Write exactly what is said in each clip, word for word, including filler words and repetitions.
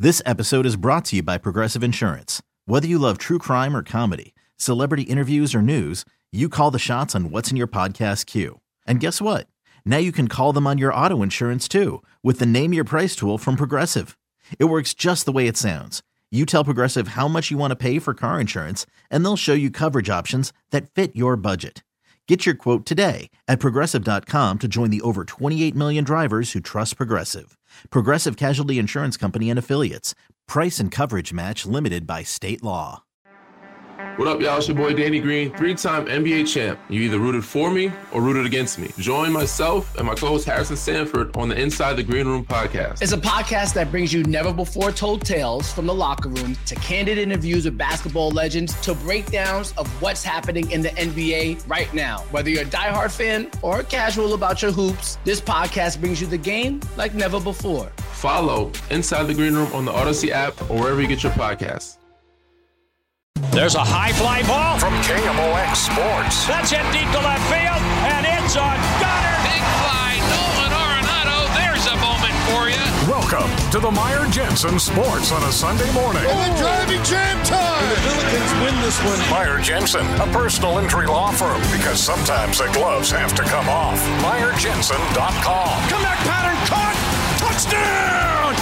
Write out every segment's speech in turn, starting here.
This episode is brought to you by Progressive Insurance. Whether you love true crime or comedy, celebrity interviews or news, you call the shots on what's in your podcast queue. And guess what? Now you can call them on your auto insurance too with the Name Your Price tool from Progressive. It works just the way it sounds. You tell Progressive how much you want to pay for car insurance, and they'll show you coverage options that fit your budget. Get your quote today at Progressive dot com to join the over twenty-eight million drivers who trust Progressive. Progressive Casualty Insurance Company and Affiliates. Price and coverage match limited by state law. What up, y'all? It's your boy Danny Green, three-time N B A champ. You either rooted for me or rooted against me. Join myself and my co-host Harrison Sanford on the Inside the Green Room podcast. It's a podcast that brings you never-before-told tales from the locker room to candid interviews with basketball legends to breakdowns of what's happening in the N B A right now. Whether you're a diehard fan or casual about your hoops, this podcast brings you the game like never before. Follow Inside the Green Room on the Odyssey app or wherever you get your podcasts. There's a high fly ball from K M O X Sports. That's hit deep to left field, and it's on Gunner. Big fly, Nolan Arenado. There's a moment for you. Welcome to the Meyer Jensen Sports on a Sunday morning. Oh, and driving jam time. And the Billikens win this one. Meyer Jensen, a personal injury law firm, because sometimes the gloves have to come off. Meyer Jensen dot com. Comeback pattern caught. Touchdown,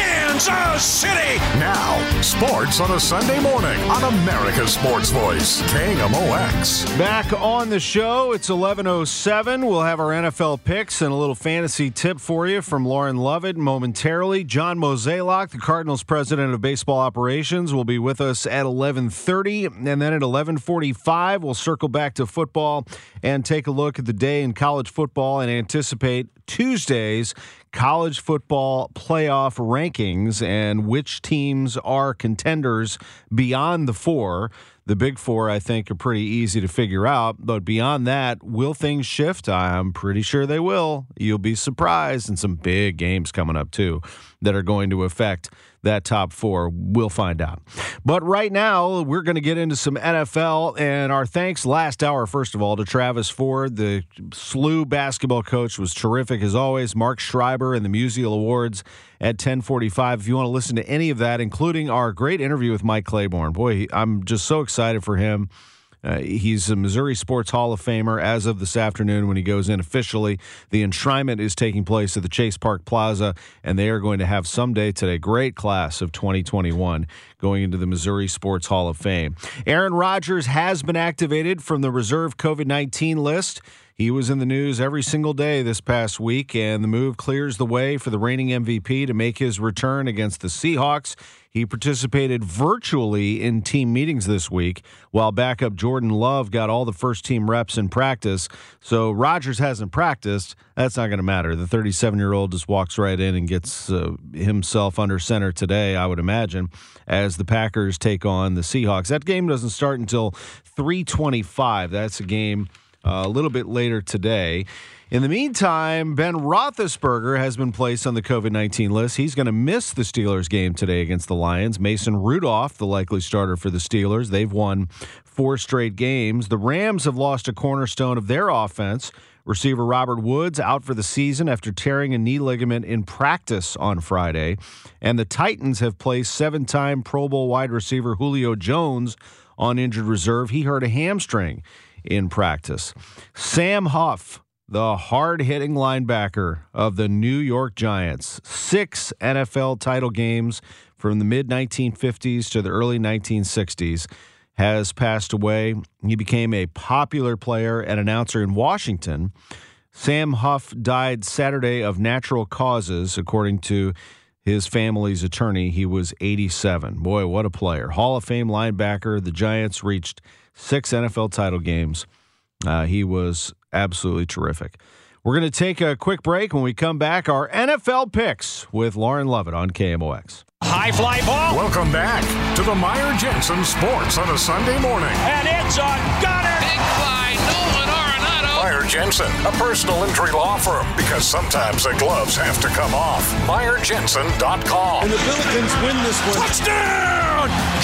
Kansas City! Now, sports on a Sunday morning on America's Sports Voice, K M O X. Back on the show, it's eleven oh seven. We'll have our N F L picks and a little fantasy tip for you from Lauren Lovett momentarily. John Mozeliak, the Cardinals president of baseball operations, will be with us at eleven thirty. And then at eleven forty-five, we'll circle back to football and take a look at the day in college football and anticipate Tuesday's college football playoff rankings and which teams are contenders beyond the four. The big four, I think, are pretty easy to figure out. But beyond that, will things shift? I'm pretty sure they will. You'll be surprised. And some big games coming up, too, that are going to affect that top four. We'll find out. But right now, we're going to get into some N F L. And our thanks last hour, first of all, to Travis Ford. The S L U basketball coach was terrific, as always. Mark Schreiber and the Musial Awards at ten forty-five. If you want to listen to any of that, including our great interview with Mike Claiborne. Boy, I'm just so excited for him. Uh, he's a Missouri Sports Hall of Famer as of this afternoon when he goes in officially. The enshrinement is taking place at the Chase Park Plaza, and they are going to have someday today great class of twenty twenty-one going into the Missouri Sports Hall of Fame. Aaron Rodgers has been activated from the reserve COVID nineteen list. He was in the news every single day this past week, and the move clears the way for the reigning M V P to make his return against the Seahawks. He participated virtually in team meetings this week, while backup Jordan Love got all the first-team reps in practice. So Rodgers hasn't practiced. That's not going to matter. The thirty-seven-year-old just walks right in and gets uh, himself under center today, I would imagine, as the Packers take on the Seahawks. That game doesn't start until three twenty-five. That's a game Uh, a little bit later today. In the meantime, Ben Roethlisberger has been placed on the COVID nineteen list. He's going to miss the Steelers game today against the Lions. Mason Rudolph, the likely starter for the Steelers. They've won four straight games. The Rams have lost a cornerstone of their offense. Receiver Robert Woods out for the season after tearing a knee ligament in practice on Friday. And the Titans have placed seven-time Pro Bowl wide receiver Julio Jones on injured reserve. He hurt a hamstring in practice. Sam Huff, the hard-hitting linebacker of the New York Giants, six N F L title games from the mid nineteen fifties to the early nineteen sixties, has passed away. He became a popular player and announcer in Washington. Sam Huff died Saturday of natural causes, according to his family's attorney. He was eighty-seven. Boy, what a player. Hall of Fame linebacker. The Giants reached six N F L title games. Uh, he was absolutely terrific. We're going to take a quick break. When we come back, our N F L picks with Lauren Lovett on K M O X. High fly ball. Welcome back to the Meyer Jensen Sports on a Sunday morning. And it's on Gunner. Big fly, Nolan Arenado. Meyer Jensen, a personal injury law firm, because sometimes the gloves have to come off. Meyer Jensen dot com. And the Billikens win this one. Touchdown,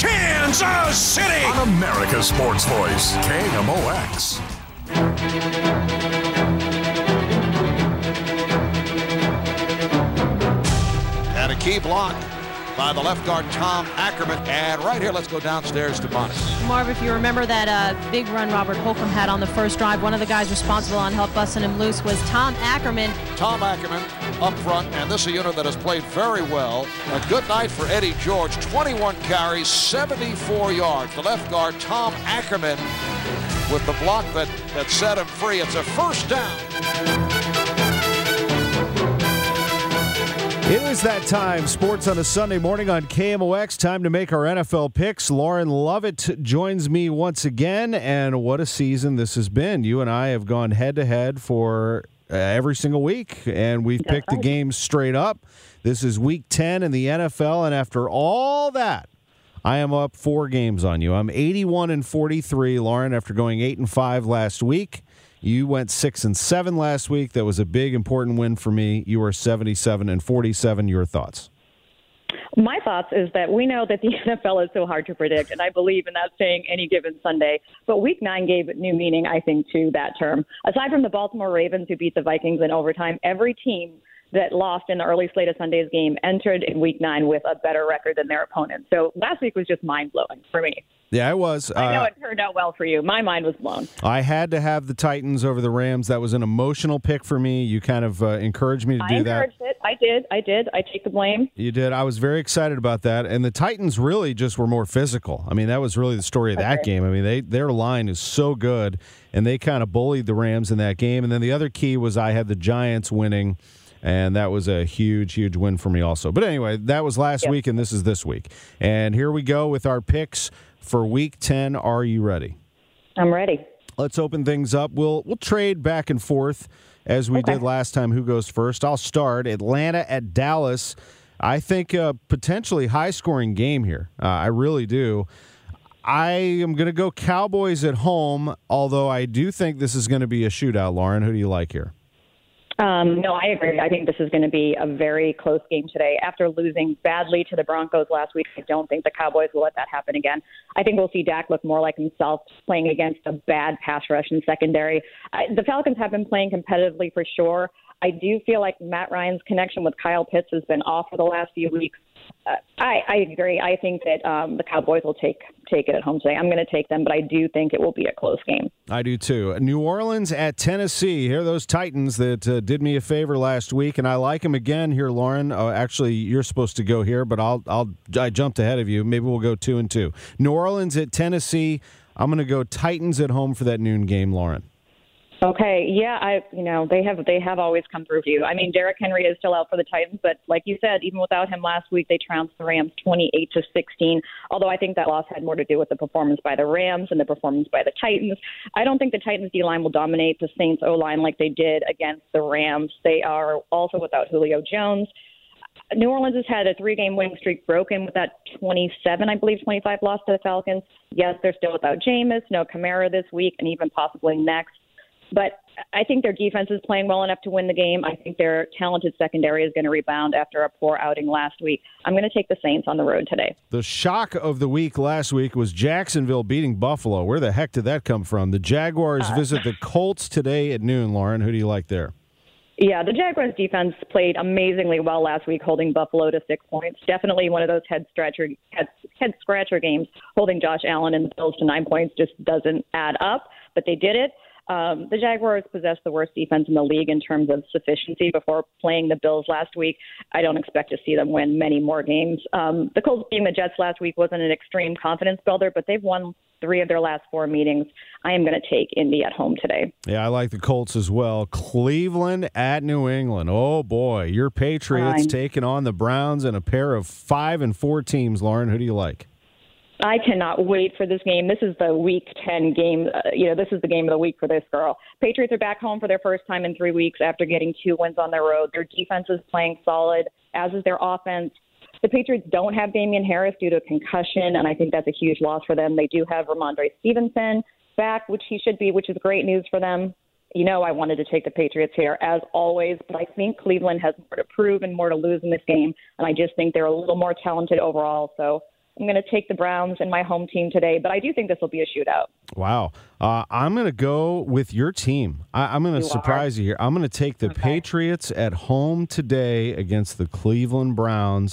Kansas City! On America's Sports Voice, K M O X. And a key block by the left guard, Tom Ackerman. And right here, let's go downstairs to Monica. Marv, if you remember that uh, big run Robert Holcomb had on the first drive, one of the guys responsible on help busting him loose was Tom Ackerman. Tom Ackerman up front, and this is a unit that has played very well. A good night for Eddie George. twenty-one carries, seventy-four yards. The left guard, Tom Ackerman, with the block that, that set him free. It's a first down. It is that time. Sports on a Sunday morning on K M O X. Time to make our N F L picks. Lauren Lovett joins me once again, and what a season this has been. You and I have gone head-to-head for uh, every single week, and we've That's picked right. the games straight up. This is week ten in the N F L, and after all that, I am up four games on you. I'm eighty-one and forty-three, Lauren, after going eight and five last week. You went six and seven last week. That was a big, important win for me. You were seventy-seven and forty-seven. Your thoughts? My thoughts is that we know that the N F L is so hard to predict, and I believe in that saying any given Sunday. But week nine gave new meaning, I think, to that term. Aside from the Baltimore Ravens, who beat the Vikings in overtime, every team that lost in the early slate of Sunday's game entered in week nine with a better record than their opponent. So last week was just mind-blowing for me. Yeah, it was. I know uh, it turned out well for you. My mind was blown. I had to have the Titans over the Rams. That was an emotional pick for me. You kind of uh, encouraged me to I do that. encouraged it. I did. I did. I take the blame. You did. I was very excited about that. And the Titans really just were more physical. I mean, that was really the story of that Okay. game. I mean, they their line is so good, and they kind of bullied the Rams in that game. And then the other key was I had the Giants winning, and that was a huge, huge win for me also. But anyway, that was last Yep. week, and this is this week. And here we go with our picks for week ten. Are you ready? I'm ready. Let's open things up. We'll we'll trade back and forth as we Okay. did last time. Who goes first? I'll start. Atlanta at Dallas. I think a potentially high-scoring game here. Uh, I really do. I am going to go Cowboys at home, although I do think this is going to be a shootout. Lauren, who do you like here? Um, no, I agree. I think this is going to be a very close game today. After losing badly to the Broncos last week, I don't think the Cowboys will let that happen again. I think we'll see Dak look more like himself playing against a bad pass rush and secondary. I, the Falcons have been playing competitively for sure. I do feel like Matt Ryan's connection with Kyle Pitts has been off for the last few weeks. Uh, I, I agree. I think that um, the Cowboys will take take it at home today. I'm going to take them, but I do think it will be a close game. I do too. New Orleans at Tennessee. Here are those Titans that uh, did me a favor last week, and I like them again here, Lauren. Uh, actually, you're supposed to go here, but I'll I'll I jumped ahead of you. Maybe we'll go two and two. New Orleans at Tennessee. I'm going to go Titans at home for that noon game, Lauren. Okay, yeah, I you know they have they have always come through for you. I mean, Derrick Henry is still out for the Titans, but like you said, even without him last week, they trounced the Rams twenty-eight to sixteen. Although I think that loss had more to do with the performance by the Rams and the performance by the Titans. I don't think the Titans D line will dominate the Saints O line like they did against the Rams. They are also without Julio Jones. New Orleans has had a three-game winning streak broken with that twenty-seven, I believe, twenty-five loss to the Falcons. Yes, they're still without Jameis, no Kamara this week, and even possibly next. But I think their defense is playing well enough to win the game. I think their talented secondary is going to rebound after a poor outing last week. I'm going to take the Saints on the road today. The shock of the week last week was Jacksonville beating Buffalo. Where the heck did that come from? The Jaguars Uh, visit the Colts today at noon, Lauren. Who do you like there? Yeah, the Jaguars defense played amazingly well last week, holding Buffalo to six points. Definitely one of those head scratcher head, head scratcher games. Holding Josh Allen and the Bills to nine points just doesn't add up, but they did it. Um, the Jaguars possess the worst defense in the league in terms of sufficiency before playing the Bills last week. I don't expect to see them win many more games. Um, the Colts beating the Jets last week wasn't an extreme confidence builder, but they've won three of their last four meetings. I am going to take Indy at home today. Yeah, I like the Colts as well. Cleveland at New England. Oh, boy. Your Patriots Fine. taking on the Browns and a pair of five and four teams. Lauren, who do you like? I cannot wait for this game. This is the Week ten game. Uh, you know, this is the game of the week for this girl. Patriots are back home for their first time in three weeks after getting two wins on their road. Their defense is playing solid, as is their offense. The Patriots don't have Damian Harris due to a concussion, and I think that's a huge loss for them. They do have Ramondre Stevenson back, which he should be, which is great news for them. You know, I wanted to take the Patriots here, as always, but I think Cleveland has more to prove and more to lose in this game, and I just think they're a little more talented overall, so I'm going to take the Browns and my home team today, but I do think this will be a shootout. Wow. Uh, I'm going to go with your team. I, I'm going to You surprise are? you here. I'm going to take the Okay. Patriots at home today against the Cleveland Browns.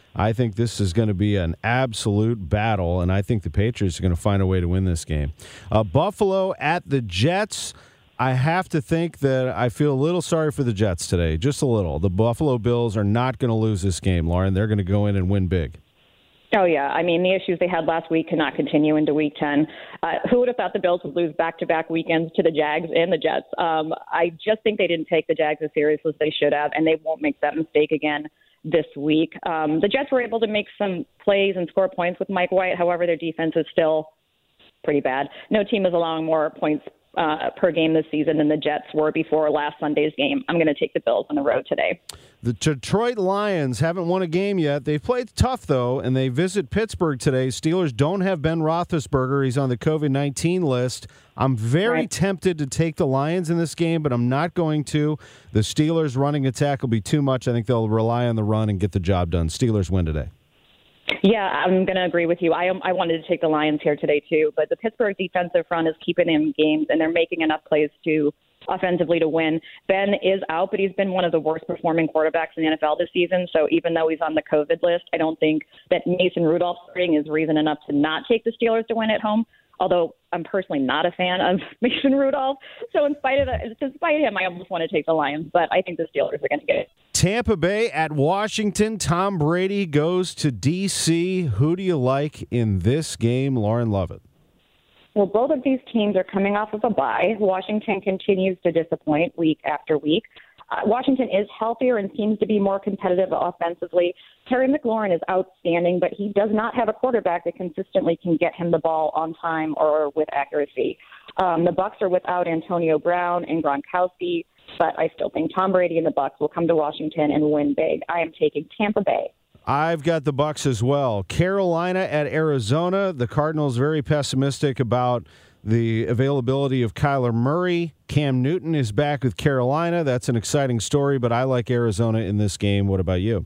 I think this is going to be an absolute battle, and I think the Patriots are going to find a way to win this game. Uh, Buffalo at the Jets. I have to think that I feel a little sorry for the Jets today, just a little. The Buffalo Bills are not going to lose this game, Lauren. They're going to go in and win big. Oh, yeah. I mean, the issues they had last week cannot continue into week ten. Uh, who would have thought the Bills would lose back-to-back weekends to the Jags and the Jets? Um, I just think they didn't take the Jags as seriously as they should have, and they won't make that mistake again this week. Um, the Jets were able to make some plays and score points with Mike White. However, their defense is still pretty bad. No team is allowing more points uh, per game this season than the Jets were before last Sunday's game. I'm going to take the Bills on the road today. The Detroit Lions haven't won a game yet. They've played tough, though, and they visit Pittsburgh today. Steelers don't have Ben Roethlisberger. He's on the covid nineteen list. I'm very right. tempted to take the Lions in this game, but I'm not going to. The Steelers' running attack will be too much. I think they'll rely on the run and get the job done. Steelers win today. Yeah, I'm going to agree with you. I am, I wanted to take the Lions here today, too. But the Pittsburgh defensive front is keeping them in games, and they're making enough plays to offensively to win. Ben is out, but he's been one of the worst performing quarterbacks in the N F L this season. So even though he's on the COVID list, I don't think that Mason Rudolph starting is reason enough to not take the Steelers to win at home. Although I'm personally not a fan of Mason Rudolph. So in spite of that, despite him, I almost want to take the Lions, but I think the Steelers are going to get it. Tampa Bay at Washington. Tom Brady goes to D C. Who do you like in this game, Lauren Lovett? Well, both of these teams are coming off of a bye. Washington continues to disappoint week after week. Uh, Washington is healthier and seems to be more competitive offensively. Terry McLaurin is outstanding, but he does not have a quarterback that consistently can get him the ball on time or with accuracy. Um, the Bucs are without Antonio Brown and Gronkowski, but I still think Tom Brady and the Bucs will come to Washington and win big. I am taking Tampa Bay. I've got the Bucs as well. Carolina at Arizona. The Cardinals very pessimistic about the availability of Kyler Murray. Cam Newton is back with Carolina. That's an exciting story, but I like Arizona in this game. What about you?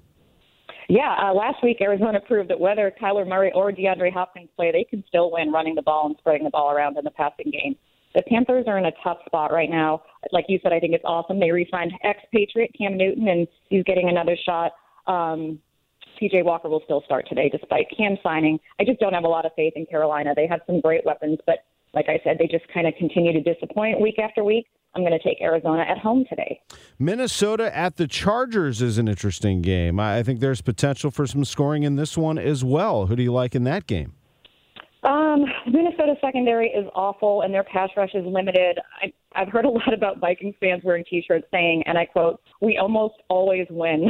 Yeah, uh, last week Arizona proved that whether Kyler Murray or DeAndre Hopkins play, they can still win running the ball and spreading the ball around in the passing game. The Panthers are in a tough spot right now. Like you said, I think it's awesome. They re-signed ex-Patriot Cam Newton, and he's getting another shot. Um, P J Walker will still start today despite Cam signing. I just don't have a lot of faith in Carolina. They have some great weapons, but like I said, they just kind of continue to disappoint week after week. I'm going to take Arizona at home today. Minnesota at the Chargers is an interesting game. I think there's potential for some scoring in this one as well. Who do you like in that game? Um, Minnesota secondary is awful, and their pass rush is limited. I, I've heard a lot about Vikings fans wearing T-shirts saying, and I quote, "We almost always win."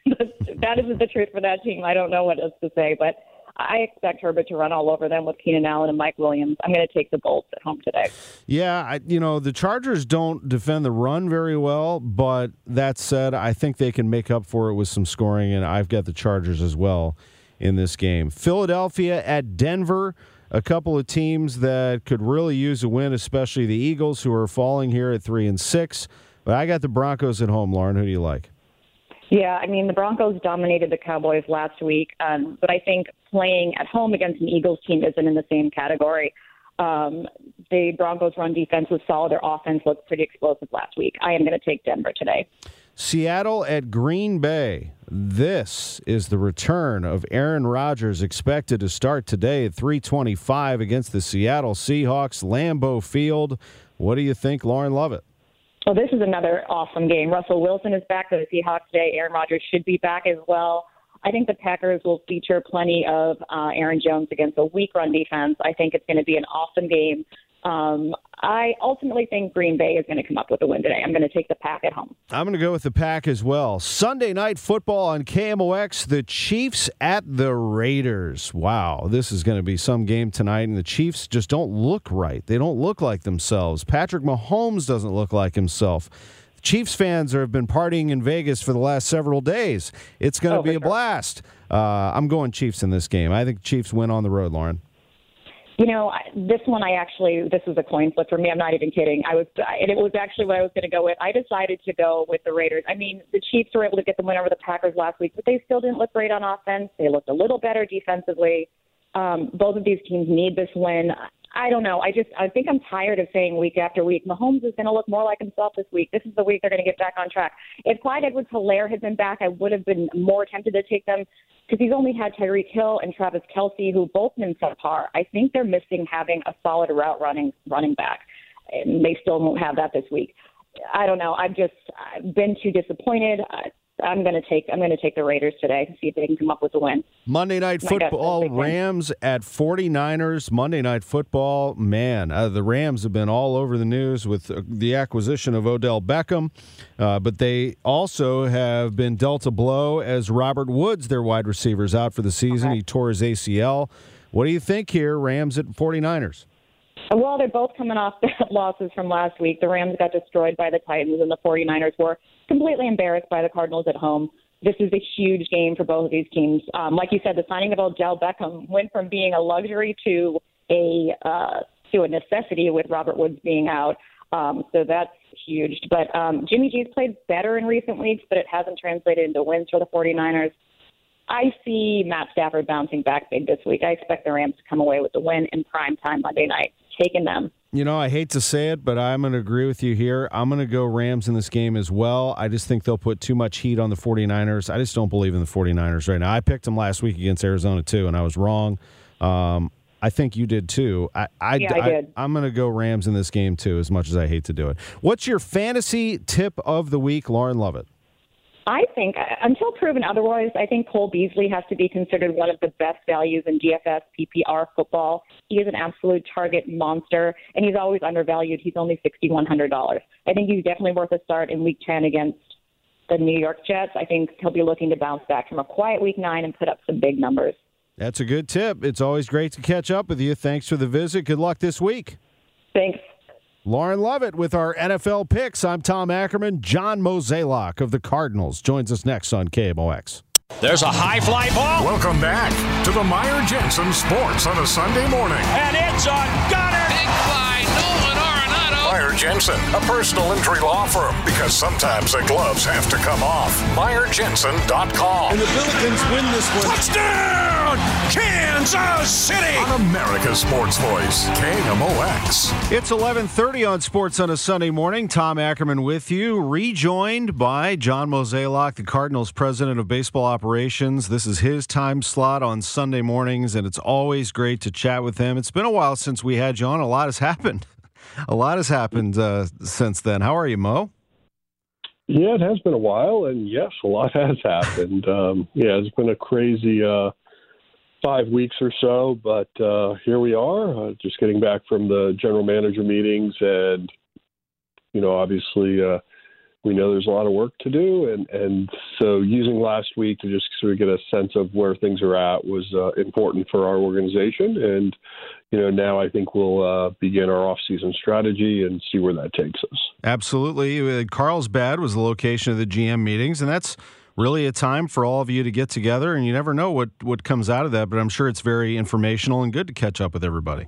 That isn't the truth for that team. I don't know what else to say, but I expect Herbert to run all over them with Keenan Allen and Mike Williams. I'm going to take the Bolts at home today. Yeah, I, you know, the Chargers don't defend the run very well, but that said, I think they can make up for it with some scoring, and I've got the Chargers as well in this game. Philadelphia at Denver, a couple of teams that could really use a win, especially the Eagles, who are falling here at three and six. But I got the Broncos at home. Lauren, who do you like? Yeah, I mean, the Broncos dominated the Cowboys last week, um, but I think playing at home against an Eagles team isn't in the same category. Um, the Broncos' run defense was solid. Their offense looked pretty explosive last week. I am going to take Denver today. Seattle at Green Bay. This is the return of Aaron Rodgers, expected to start today at three twenty-five against the Seattle Seahawks, Lambeau Field. What do you think, Lauren Lovett? Well, this is another awesome game. Russell Wilson is back for the Seahawks today. Aaron Rodgers should be back as well. I think the Packers will feature plenty of uh, Aaron Jones against a weak run defense. I think it's going to be an awesome game. Um, I ultimately think Green Bay is going to come up with a win today. I'm going to take the Pack at home. I'm going to go with the Pack as well. Sunday Night Football on K M O X, the Chiefs at the Raiders. Wow, this is going to be some game tonight, and the Chiefs just don't look right. They don't look like themselves. Patrick Mahomes doesn't look like himself. Chiefs fans have been partying in Vegas for the last several days. It's going to oh, be a sure. blast. Uh, I'm going Chiefs in this game. I think Chiefs win on the road, Lauren. You know, this one I actually, this was a coin flip for me. I'm not even kidding. I was, and it was actually what I was going to go with. I decided to go with the Raiders. I mean, the Chiefs were able to get the win over the Packers last week, but they still didn't look great on offense. They looked a little better defensively. Um, both of these teams need this win. I don't know. I just I think I'm tired of saying week after week, Mahomes is going to look more like himself this week. This is the week they're going to get back on track. If Clyde Edwards-Helaire had been back, I would have been more tempted to take them because he's only had Tyreek Hill and Travis Kelce, who both been subpar. I think they're missing having a solid route running running back, and they still won't have that this week. I don't know. I've just I've been too disappointed. I, I'm going to take I'm going to take the Raiders today to see if they can come up with a win. Monday Night Football, Rams at forty-niners. Monday Night Football, man, uh, the Rams have been all over the news with uh, the acquisition of Odell Beckham, uh, but they also have been dealt a blow as Robert Woods, their wide receiver, is out for the season. Okay. He tore his A C L. What do you think here, Rams at forty-niners? Well, they're both coming off losses from last week. The Rams got destroyed by the Titans, and the forty-niners were completely embarrassed by the Cardinals at home. This is a huge game for both of these teams. Um, like you said, the signing of Odell Beckham went from being a luxury to a uh, to a necessity with Robert Woods being out. Um, so that's huge. But um, Jimmy G's played better in recent weeks, but it hasn't translated into wins for the forty-niners. I see Matt Stafford bouncing back big this week. I expect the Rams to come away with the win in prime time Monday night. Taking them. You know, I hate to say it, but I'm going to agree with you here. I'm going to go Rams in this game as well. I just think they'll put too much heat on the forty-niners. I just don't believe in the forty-niners right now. I picked them last week against Arizona, too, and I was wrong. Um, I think you did, too. I, I, yeah, I, I did. I, I'm going to go Rams in this game, too, as much as I hate to do it. What's your fantasy tip of the week, Lauren Lovett? I think, until proven otherwise, I think Cole Beasley has to be considered one of the best values in D F S P P R football. He is an absolute target monster, and he's always undervalued. He's only six thousand one hundred dollars. I think he's definitely worth a start in Week ten against the New York Jets. I think he'll be looking to bounce back from a quiet Week nine and put up some big numbers. That's a good tip. It's always great to catch up with you. Thanks for the visit. Good luck this week. Thanks. Lauren Lovett with our N F L picks. I'm Tom Ackerman. John Mozeliak of the Cardinals joins us next on K M O X. There's a high fly ball. Welcome back to the Meyer Jensen Sports on a Sunday morning. And it's a gunner. Big fly, Nolan Arenado. Meyer Jensen, a personal injury law firm, because sometimes the gloves have to come off. Meyer Jensen dot com. And the Billikens win this one. Touchdown! Kansas City! On America's Sports Voice, K M O X. It's eleven thirty on Sports on a Sunday morning. Tom Ackerman with you, rejoined by John Mozeliak, the Cardinals president of baseball operations. This is his time slot on Sunday mornings, and it's always great to chat with him. It's been a while since we had you on. A lot has happened. A lot has happened uh, since then. How are you, Mo? Yeah, it has been a while, and yes, a lot has happened. Um, yeah, it's been a crazy uh, five weeks or so, but uh, here we are, uh, just getting back from the general manager meetings, and, you know, obviously uh, we know there's a lot of work to do, and, and so using last week to just sort of get a sense of where things are at was uh, important for our organization, and, you know, now I think we'll uh, begin our off-season strategy and see where that takes us. Absolutely. Carlsbad was the location of the G M meetings, and that's really a time for all of you to get together, and you never know what, what comes out of that, but I'm sure it's very informational and good to catch up with everybody.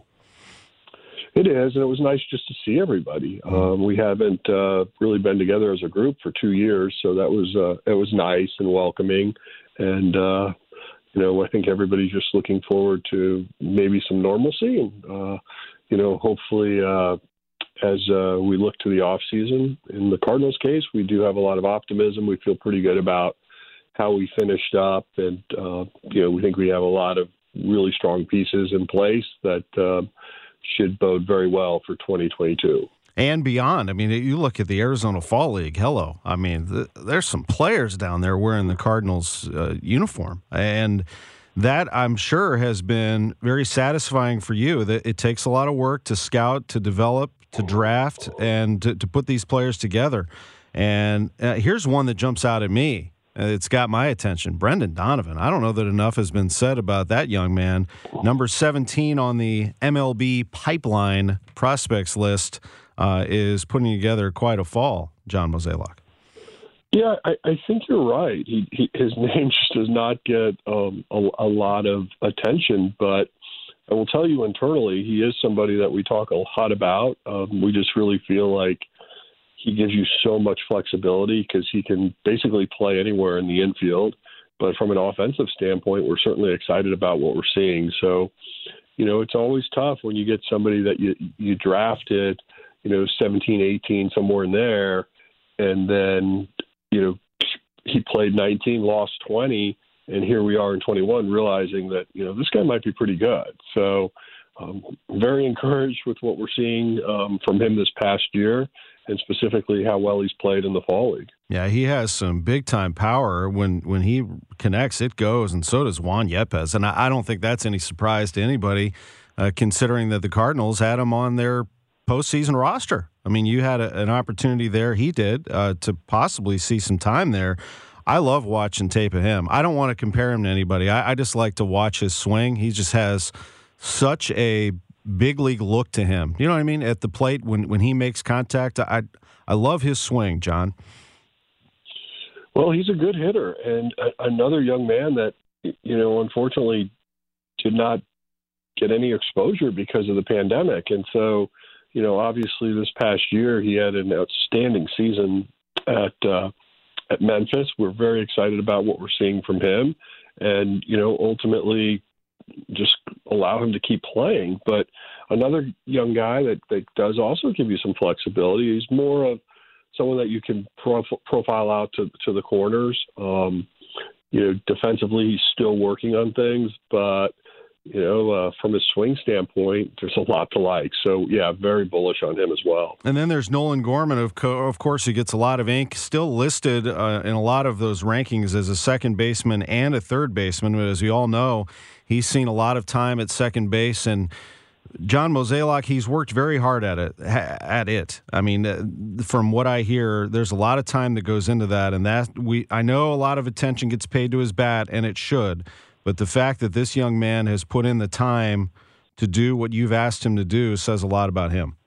It is, and it was nice just to see everybody. Um, we haven't uh, really been together as a group for two years, so that was uh, it was nice and welcoming, and uh, you know, I think everybody's just looking forward to maybe some normalcy, and uh, you know, hopefully, uh, as uh, we look to the off season. In the Cardinals case, we do have a lot of optimism. We feel pretty good about how we finished up, and uh, you know, we think we have a lot of really strong pieces in place that uh, should bode very well for twenty twenty-two. And beyond. I mean, you look at the Arizona Fall League. Hello. I mean, th- there's some players down there wearing the Cardinals uh, uniform. And that, I'm sure, has been very satisfying for you. That it takes a lot of work to scout, to develop, to draft, and to, to put these players together. And uh, here's one that jumps out at me. It's got my attention. Brendan Donovan. I don't know that enough has been said about that young man. Number seventeen on the M L B pipeline prospects list. Uh, is putting together quite a fall, John Mozeliak. Yeah, I, I think you're right. He, he, his name just does not get um, a, a lot of attention, but I will tell you internally, he is somebody that we talk a lot about. Um, we just really feel like he gives you so much flexibility because he can basically play anywhere in the infield. But from an offensive standpoint, we're certainly excited about what we're seeing. So, you know, it's always tough when you get somebody that you you drafted, you know, seventeen, eighteen, somewhere in there, and then, you know, he played nineteen, lost twenty, and here we are in twenty-one realizing that, you know, this guy might be pretty good. So um, very encouraged with what we're seeing um, from him this past year, and specifically how well he's played in the fall league. Yeah, he has some big-time power. When when he connects, it goes, and so does Juan Yepes. And I, I don't think that's any surprise to anybody, uh, considering that the Cardinals had him on their postseason roster. I mean, you had a, an opportunity there, he did, uh, to possibly see some time there. I love watching tape of him. I don't want to compare him to anybody. I, I just like to watch his swing. He just has such a big league look to him. You know what I mean? At the plate, when, when he makes contact, I I love his swing, John. Well, he's a good hitter, and a, another young man that, you know, unfortunately did not get any exposure because of the pandemic. And so, you know, obviously this past year he had an outstanding season at uh, at Memphis. We're very excited about what we're seeing from him, and, you know, ultimately just allow him to keep playing. But another young guy that, that does also give you some flexibility. He's more of someone that you can prof- profile out to, to the corners. Um, you know, defensively, he's still working on things, but, you know, uh, from his swing standpoint, there's a lot to like. So, yeah, very bullish on him as well. And then there's Nolan Gorman, of, co- of course, who gets a lot of ink, still listed uh, in a lot of those rankings as a second baseman and a third baseman. But as we all know, he's seen a lot of time at second base. And John Mozeliak, he's worked very hard at it. At it. I mean, from what I hear, there's a lot of time that goes into that. And that we, I know a lot of attention gets paid to his bat, and it should. But the fact that this young man has put in the time to do what you've asked him to do says a lot about him.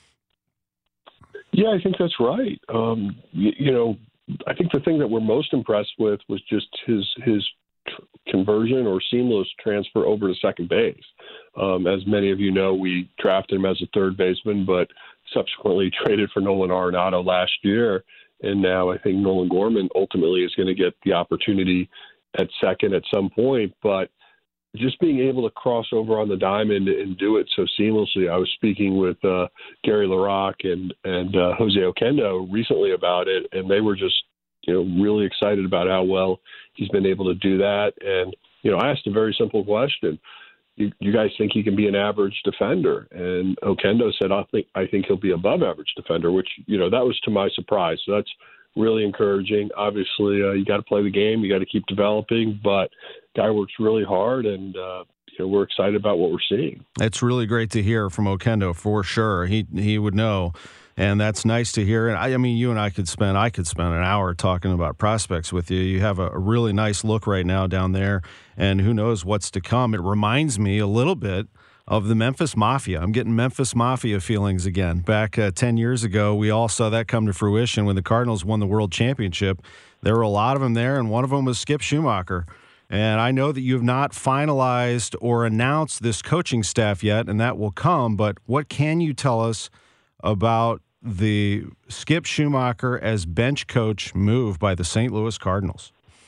Yeah, I think that's right. Um, you, you know, I think the thing that we're most impressed with was just his his tr- conversion or seamless transfer over to second base. Um, as many of you know, we drafted him as a third baseman, but subsequently traded for Nolan Arenado last year. And now I think Nolan Gorman ultimately is going to get the opportunity at second at some point, but just being able to cross over on the diamond and do it so seamlessly. I was speaking with uh, Gary LaRocque and, and uh, Jose Oquendo recently about it, and they were just, you know, really excited about how well he's been able to do that. And, you know, I asked a very simple question. You, you guys think he can be an average defender? And Oquendo said, I think, I think he'll be above average defender, which, you know, that was to my surprise. So that's really encouraging. Obviously, uh, you got to play the game. You got to keep developing, but guy works really hard, and uh, you know, we're excited about what we're seeing. It's really great to hear from Oquendo for sure. He he would know, and that's nice to hear. And I, I mean, you and I could spend I could spend an hour talking about prospects with you. You have a, a really nice look right now down there, and who knows what's to come. It reminds me a little bit of the Memphis Mafia. I'm getting Memphis Mafia feelings again. Back uh, ten years ago, we all saw that come to fruition when the Cardinals won the World Championship. There were a lot of them there, and one of them was Skip Schumacher. And I know that you have not finalized or announced this coaching staff yet, and that will come, but what can you tell us about the Skip Schumacher as bench coach move by the Saint Louis Cardinals?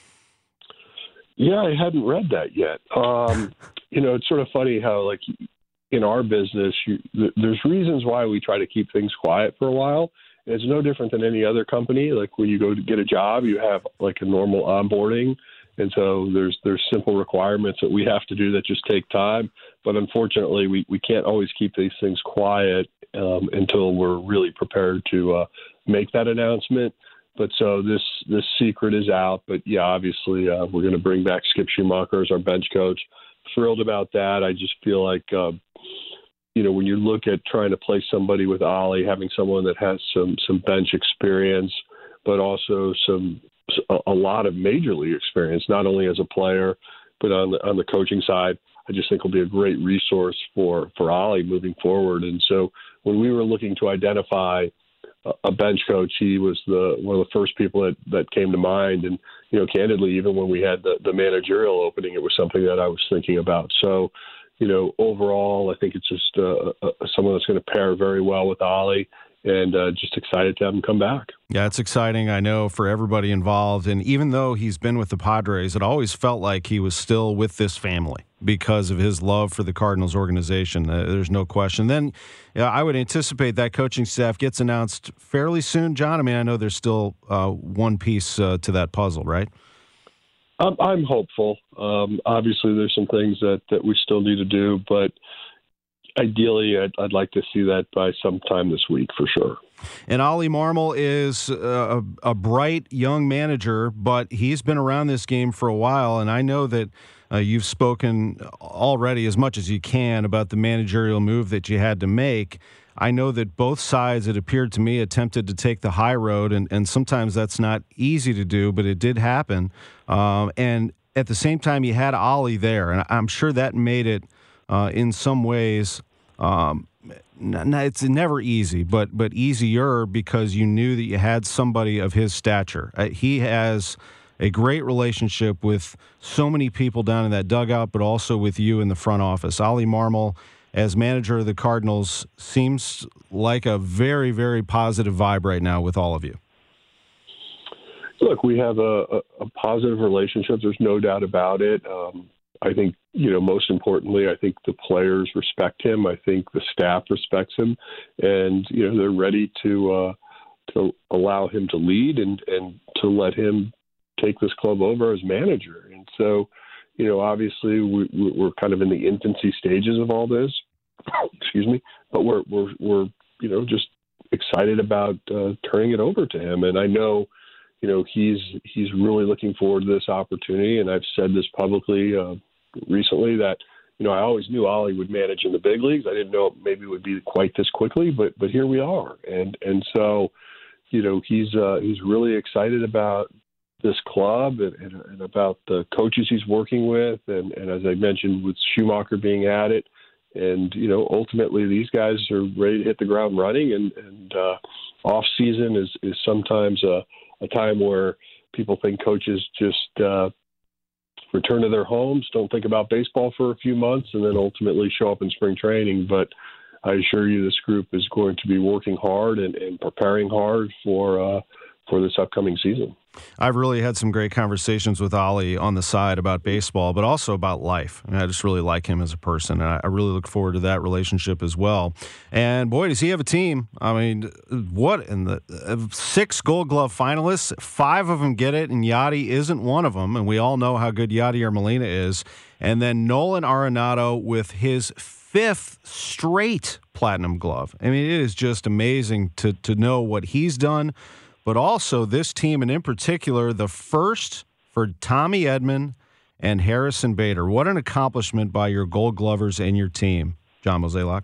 Yeah, I hadn't read that yet. Um, you know, it's sort of funny how, like, in our business, you, th- there's reasons why we try to keep things quiet for a while. And it's no different than any other company. Like, when you go to get a job, you have, like, a normal onboarding. And so there's there's simple requirements that we have to do that just take time. But unfortunately, we, we can't always keep these things quiet um, until we're really prepared to uh, make that announcement. But so this this secret is out. But, yeah, obviously uh, we're going to bring back Skip Schumacher as our bench coach. Thrilled about that. I just feel like, uh, you know, when you look at trying to play somebody with Ollie, having someone that has some, some bench experience, but also some – a lot of major league experience, not only as a player, but on the, on the coaching side, I just think will be a great resource for, for Ollie moving forward. And so when we were looking to identify a, a bench coach, he was the one of the first people that, that came to mind. And, you know, candidly, even when we had the, the managerial opening, it was something that I was thinking about. So, you know, overall, I think it's just uh, uh, someone that's going to pair very well with Ollie. and uh, just excited to have him come back. Yeah, it's exciting, I know, for everybody involved. And even though he's been with the Padres, it always felt like he was still with this family because of his love for the Cardinals organization. Uh, there's no question. Then yeah, I would anticipate that coaching staff gets announced fairly soon. John, I mean, I know there's still uh, one piece uh, to that puzzle, right? I'm, I'm hopeful. Um, obviously, there's some things that, that we still need to do, but ideally, I'd, I'd like to see that by sometime this week for sure. And Ollie Marmol is a, a bright young manager, but he's been around this game for a while, and I know that uh, you've spoken already as much as you can about the managerial move that you had to make. I know that both sides, it appeared to me, attempted to take the high road, and, and sometimes that's not easy to do, but it did happen. Um, and at the same time, you had Ollie there, and I'm sure that made it, uh, in some ways, um, n- it's never easy, but but easier because you knew that you had somebody of his stature. Uh, he has a great relationship with so many people down in that dugout, but also with you in the front office. Ollie Marmol, as manager of the Cardinals, seems like a very, very positive vibe right now with all of you. Look, we have a, a, a positive relationship. There's no doubt about it. Um, I think, you know, most importantly, I think the players respect him. I think the staff respects him, and you know they're ready to uh, to allow him to lead and, and to let him take this club over as manager. And so, you know, obviously we, we're kind of in the infancy stages of all this. Excuse me, but we're we're we're you know just excited about uh, turning it over to him. And I know, you know, he's he's really looking forward to this opportunity. And I've said this publicly uh, recently that, you know, I always knew Ollie would manage in the big leagues. I didn't know maybe it would be quite this quickly, but but here we are. And and so, you know, he's uh, he's really excited about this club and, and, and about the coaches he's working with. And, and as I mentioned, with Schumacher being at it. And, you know, ultimately these guys are ready to hit the ground running, and, and uh, off season is, is sometimes a, a time where people think coaches just uh, return to their homes, don't think about baseball for a few months, and then ultimately show up in spring training. But I assure you this group is going to be working hard and, and preparing hard for uh, for this upcoming season. I've really had some great conversations with Ollie on the side about baseball, but also about life. I mean, I just really like him as a person, and I really look forward to that relationship as well. And boy, does he have a team. I mean, what in the uh, six Gold Glove finalists, five of them get it, and Yadi isn't one of them, and we all know how good Yadier Molina is. And then Nolan Arenado with his fifth straight Platinum Glove. I mean, it is just amazing to to know what he's done. But also this team, and in particular, the first for Tommy Edman and Harrison Bader. What an accomplishment by your Gold Glovers and your team, John Mozeliak.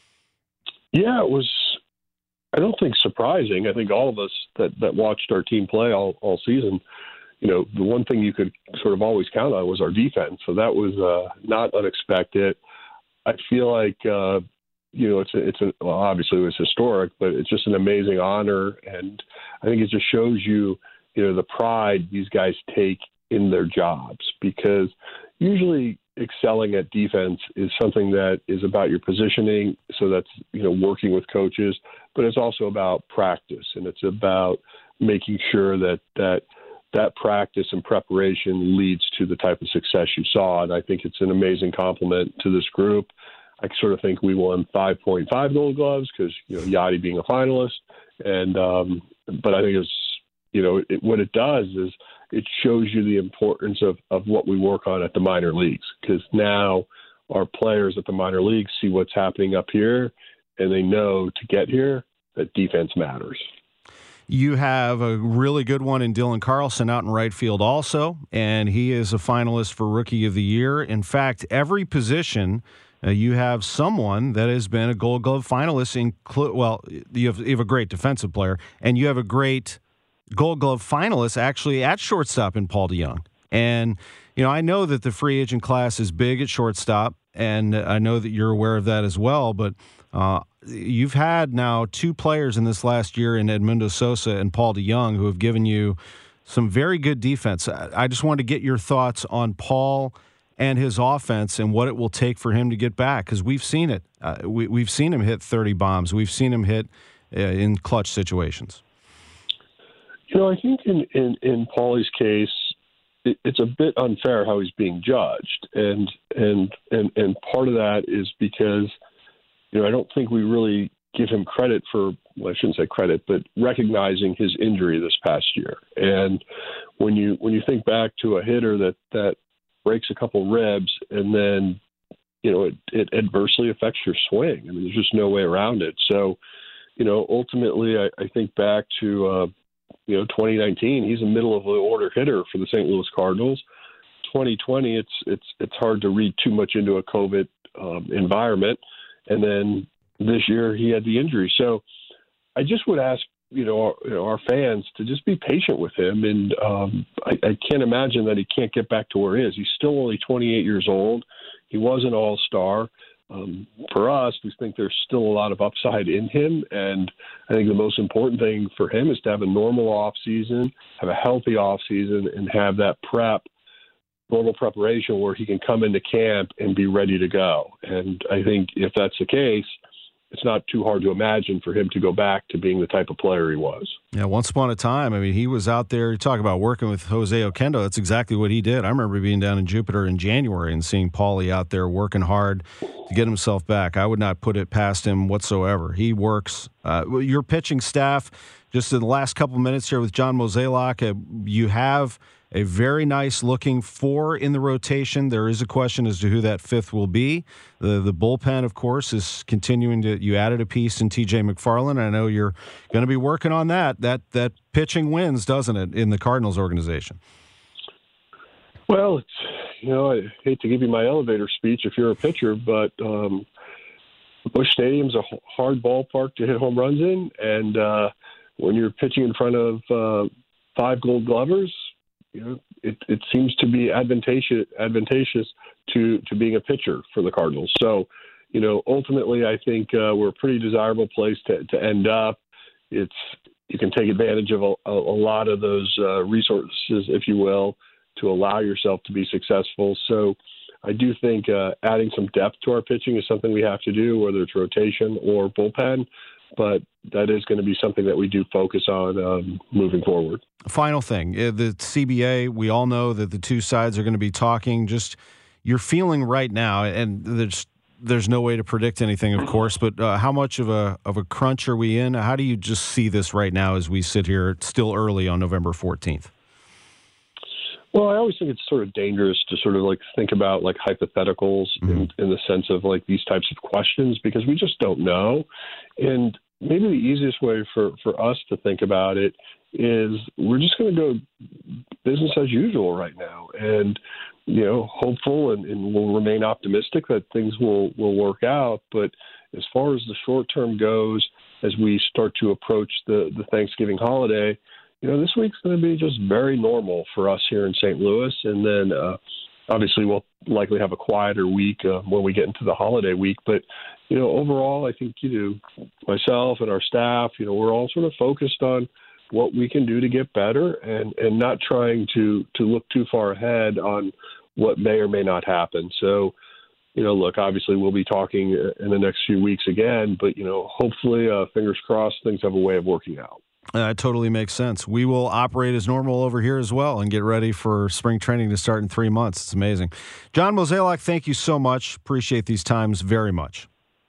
Yeah, it was, I don't think surprising. I think all of us that, that watched our team play all, all season, you know, the one thing you could sort of always count on was our defense. So that was uh, not unexpected. I feel like, uh, you know, it's a, it's a, well, obviously it was historic, but it's just an amazing honor. And I think it just shows you, you know, the pride these guys take in their jobs, because usually excelling at defense is something that is about your positioning. So that's, you know, working with coaches, but it's also about practice, and it's about making sure that, that, that practice and preparation leads to the type of success you saw. And I think it's an amazing compliment to this group. I sort of think we won five point five Gold Gloves because, you know, Yadi being a finalist. And, um, but I think it's, you know, it, what it does is it shows you the importance of, of what we work on at the minor leagues, because now our players at the minor leagues see what's happening up here, and they know to get here that defense matters. You have a really good one in Dylan Carlson out in right field also, and he is a finalist for Rookie of the Year. In fact, every position Uh, you have someone that has been a Gold Glove finalist. Inclu- well, you have, you have a great defensive player, and you have a great Gold Glove finalist actually at shortstop in Paul DeJong. And, you know, I know that the free agent class is big at shortstop, and I know that you're aware of that as well, but uh, you've had now two players in this last year in Edmundo Sosa and Paul DeJong who have given you some very good defense. I, I just wanted to get your thoughts on Paul and his offense and what it will take for him to get back, because we've seen it. Uh, we, we've seen him hit thirty bombs. We've seen him hit uh, in clutch situations. You know, I think in, in, in Paulie's case, it, it's a bit unfair how he's being judged. And, and, and, and part of that is because, you know, I don't think we really give him credit for, well, I shouldn't say credit, but recognizing his injury this past year. And when you when you think back to a hitter that, that breaks a couple ribs and then, you know, it, it adversely affects your swing. I mean, there's just no way around it. So, you know, ultimately, I, I think back to, uh, you know, twenty nineteen, he's a middle of the order hitter for the Saint Louis Cardinals. twenty twenty, it's it's it's hard to read too much into a COVID um, environment. And then this year he had the injury. So I just would ask, you know, our, you know, our fans to just be patient with him. And um, I, I can't imagine that he can't get back to where he is. He's still only twenty-eight years old. He was an all-star. Um, for us, we think there's still a lot of upside in him. And I think the most important thing for him is to have a normal off season, have a healthy off season, and have that prep, normal preparation where he can come into camp and be ready to go. And I think if that's the case, it's not too hard to imagine for him to go back to being the type of player he was. Yeah, once upon a time, I mean, he was out there, you talk about working with Jose Oquendo, that's exactly what he did. I remember being down in Jupiter in January and seeing Paulie out there working hard to get himself back. I would not put it past him whatsoever. He works. Uh, your pitching staff, just in the last couple of minutes here with John Mozeliak, uh, you have a very nice looking four in the rotation. There is a question as to who that fifth will be. The the bullpen, of course, is continuing to, you added a piece in T J McFarland. I know you're going to be working on that. That that pitching wins, doesn't it, in the Cardinals organization? Well, it's, you know, I hate to give you my elevator speech if you're a pitcher, but um, Busch Stadium's a hard ballpark to hit home runs in. And uh, when you're pitching in front of uh, five Gold Glovers, you know, it, it seems to be advantageous advantageous to, to being a pitcher for the Cardinals. So, you know, ultimately, I think uh, we're a pretty desirable place to, to end up. It's you can take advantage of a, a, a lot of those uh, resources, if you will, to allow yourself to be successful. So I do think uh, adding some depth to our pitching is something we have to do, whether it's rotation or bullpen. But that is going to be something that we do focus on um, moving forward. Final thing, the C B A, we all know that the two sides are going to be talking. Just your feeling right now, and there's there's no way to predict anything, of course, but uh, how much of a of a crunch are we in? How do you just see this right now as we sit here still early on November fourteenth? Well, I always think it's sort of dangerous to sort of like think about like hypotheticals mm-hmm. in, in the sense of like these types of questions because we just don't know. And maybe the easiest way for, for us to think about it is we're just going to go business as usual right now and, you know, hopeful and, and we'll remain optimistic that things will, will work out. But as far as the short term goes, as we start to approach the, the Thanksgiving holiday, you know, this week's going to be just very normal for us here in Saint Louis. And then uh, obviously we'll likely have a quieter week uh, when we get into the holiday week. But, you know, overall, I think, you know, myself and our staff, you know, we're all sort of focused on what we can do to get better and, and not trying to, to look too far ahead on what may or may not happen. So, you know, look, obviously we'll be talking in the next few weeks again, but, you know, hopefully, uh, fingers crossed, things have a way of working out. That uh, totally makes sense. We will operate as normal over here as well and get ready for spring training to start in three months. It's amazing. John Mozeliak, thank you so much. Appreciate these times very much.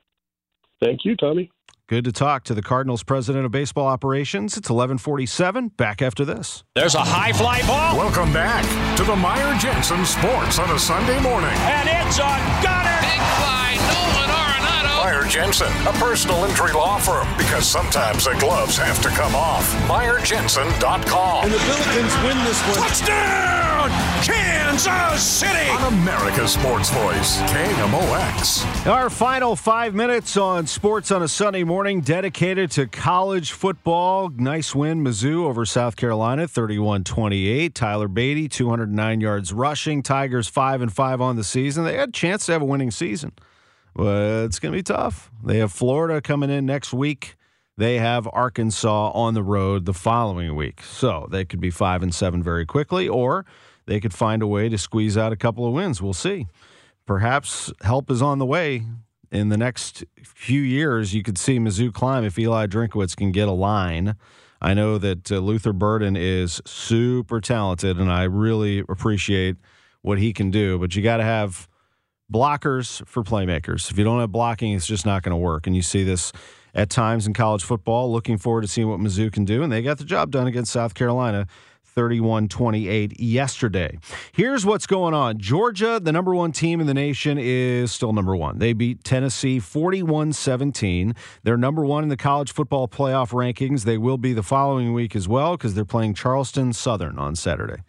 Thank you, Tommy. Good to talk to the Cardinals president of baseball operations. It's eleven forty-seven. Back after this. There's a high fly ball. Welcome back to the Meyer Jensen Sports on a Sunday morning. And it's a gunner. Big fly, Nolan Arenado. Meyer Jensen, a personal injury law firm, because sometimes the gloves have to come off. Meyer Jensen dot com. And the Billikens win this one. Touchdown! Kansas City! On America's Sports Voice, K M O X. Our final five minutes on Sports on a Sunday morning dedicated to college football. Nice win, Mizzou over South Carolina, thirty-one twenty-eight. Tyler Beatty, two hundred nine yards rushing. Tigers five and five on the season. They had a chance to have a winning season. But it's going to be tough. They have Florida coming in next week. They have Arkansas on the road the following week. So they could be five and seven very quickly, or they could find a way to squeeze out a couple of wins. We'll see. Perhaps help is on the way in the next few years, you could see Mizzou climb if Eli Drinkwitz can get a line. I know that uh, Luther Burden is super talented, and I really appreciate what he can do. But you got to have blockers for playmakers. If you don't have blocking, it's just not going to work. And you see this at times in college football. Looking forward to seeing what Mizzou can do, and they got the job done against South Carolina, thirty-one twenty-eight yesterday. Here's what's going on. Georgia, the number one team in the nation, is still number one. They beat Tennessee forty-one seventeen. They're number one in the college football playoff rankings. They will be the following week as well because they're playing Charleston Southern on Saturday.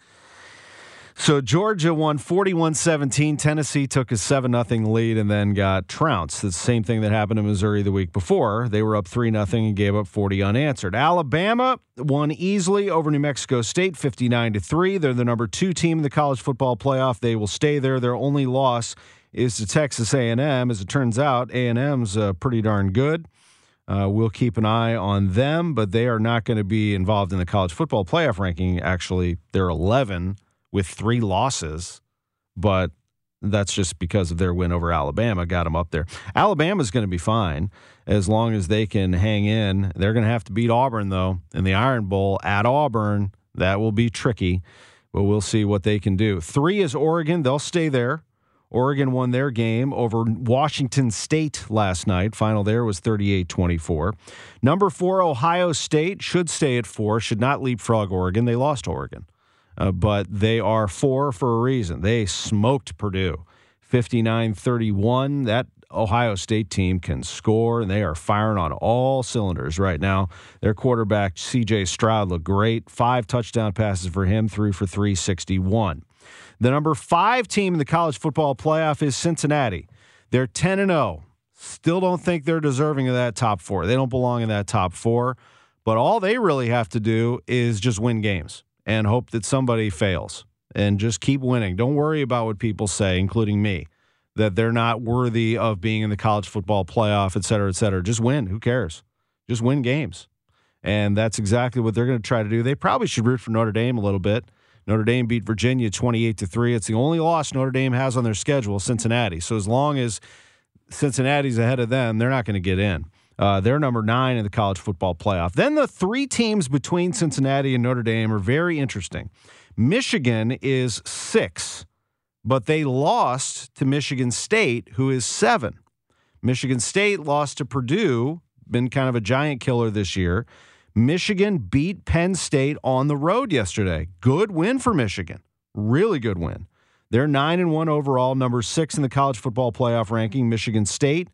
So Georgia won forty-one seventeen. Tennessee took a seven nothing lead and then got trounced. The same thing that happened to Missouri the week before. They were up three nothing and gave up forty unanswered. Alabama won easily over New Mexico State fifty-nine to three. They're the number two team in the college football playoff. They will stay there. Their only loss is to Texas A and M. As it turns out, A and M's uh, pretty darn good. Uh, we'll keep an eye on them, but they are not going to be involved in the college football playoff ranking. Actually, they're eleven with three losses, but that's just because of their win over Alabama, got them up there. Alabama's going to be fine as long as they can hang in. They're going to have to beat Auburn, though, in the Iron Bowl at Auburn. That will be tricky, but we'll see what they can do. Three is Oregon. They'll stay there. Oregon won their game over Washington State last night. Final there was thirty-eight twenty-four. Number four, Ohio State, should stay at four, should not leapfrog Oregon. They lost Oregon. Uh, but they are four for a reason. They smoked Purdue fifty-nine thirty-one. That Ohio State team can score, and they are firing on all cylinders right now. Their quarterback, C J Stroud, looked great. Five touchdown passes for him, three for three sixty-one. The number five team in the college football playoff is Cincinnati. They're ten and oh. Still don't think they're deserving of that top four. They don't belong in that top four. But all they really have to do is just win games and hope that somebody fails and just keep winning. Don't worry about what people say, including me, that they're not worthy of being in the college football playoff, et cetera, et cetera. Just win. Who cares? Just win games. And that's exactly what they're going to try to do. They probably should root for Notre Dame a little bit. Notre Dame beat Virginia twenty-eight to three. It's the only loss Notre Dame has on their schedule, Cincinnati. So as long as Cincinnati's ahead of them, they're not going to get in. Uh, they're number nine in the college football playoff. Then the three teams between Cincinnati and Notre Dame are very interesting. Michigan is six, but they lost to Michigan State, who is seven. Michigan State lost to Purdue, been kind of a giant killer this year. Michigan beat Penn State on the road yesterday. Good win for Michigan. Really good win. They're nine and one overall, number six in the college football playoff ranking. Michigan State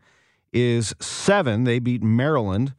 is seven. They beat Maryland.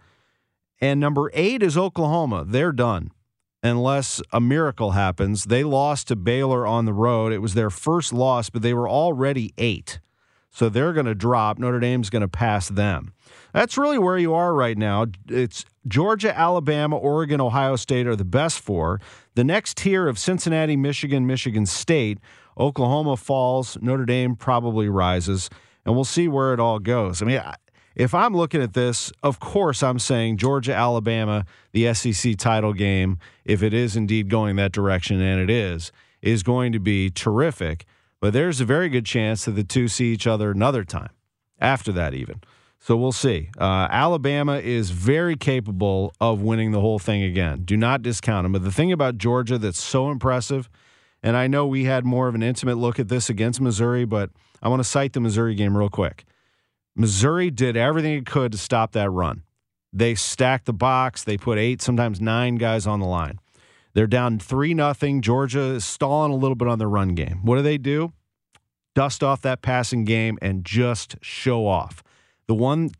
And number eight is Oklahoma. They're done unless a miracle happens. They lost to Baylor on the road. It was their first loss, but they were already eight. So they're going to drop. Notre Dame's going to pass them. That's really where you are right now. It's Georgia, Alabama, Oregon, Ohio State are the best four. The next tier of Cincinnati, Michigan, Michigan State, Oklahoma falls, Notre Dame probably rises. And we'll see where it all goes. I mean, if I'm looking at this, of course I'm saying Georgia, Alabama, the S E C title game, if it is indeed going that direction, and it is, is going to be terrific. But there's a very good chance that the two see each other another time, after that even. So we'll see. Uh, Alabama is very capable of winning the whole thing again. Do not discount them. But the thing about Georgia that's so impressive, and I know we had more of an intimate look at this against Missouri, but I want to cite the Missouri game real quick. Missouri did everything it could to stop that run. They stacked the box. They put eight, sometimes nine guys on the line. They're down three nothing. Georgia is stalling a little bit on their run game. What do they do? Dust off that passing game and just show off. The one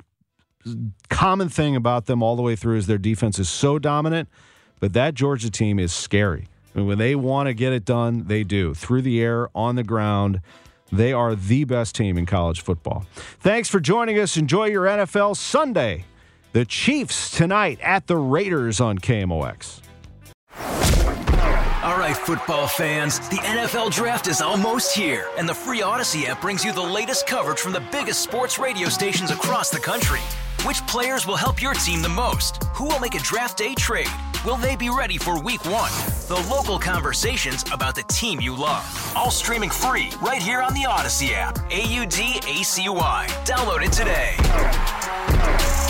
common thing about them all the way through is their defense is so dominant, but that Georgia team is scary. I mean, when they want to get it done, they do. Through the air, on the ground, they are the best team in college football. Thanks for joining us. Enjoy your N F L Sunday. The Chiefs tonight at the Raiders on K M O X. All right, football fans, the N F L Draft is almost here, and the free Odyssey app brings you the latest coverage from the biggest sports radio stations across the country. Which players will help your team the most? Who will make a draft day trade? Will they be ready for week one? The local conversations about the team you love. All streaming free right here on the Odyssey app. A U D A C Y. Download it today.